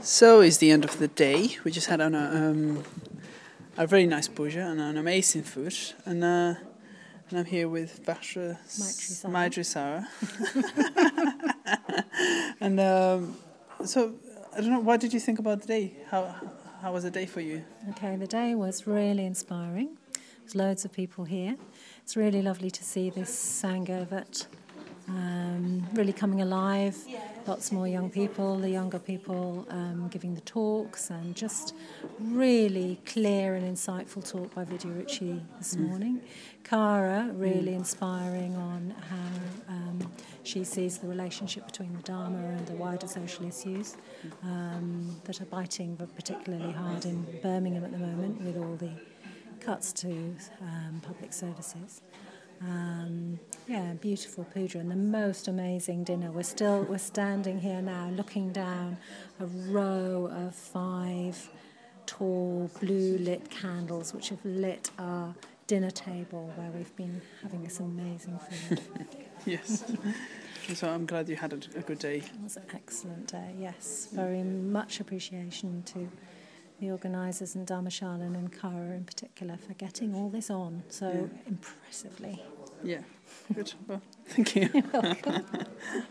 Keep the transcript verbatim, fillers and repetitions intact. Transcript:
So it's the end of the day. We just had an, um, a very nice puja and an amazing food, and uh, and I'm here with Bashra Maitri Sara. And um, so I don't know. What did you think about the day? How how was the day for you? Okay, the day was really inspiring. There's loads of people here. It's really lovely to see this Sangha that um, really coming alive. Lots more young people, the younger people um, giving the talks, and just really clear and insightful talk by Vidya Ruchi this mm. morning. Kara, really mm. inspiring on how um, she sees the relationship between the Dharma and the wider social issues um, that are biting particularly hard in Birmingham at the moment with all the cuts to um, public services. Um, yeah, beautiful puja and the most amazing dinner. We're still we're standing here now, looking down a row of five tall blue lit candles which have lit our dinner table where we've been having this amazing food. Yes. So I'm glad you had a, a good day. It was an excellent day. Yes, very much appreciation to the organisers and Dharmashalan and Kara in particular for getting all this on so yeah. impressively. Yeah, good. Well, thank you. You're welcome.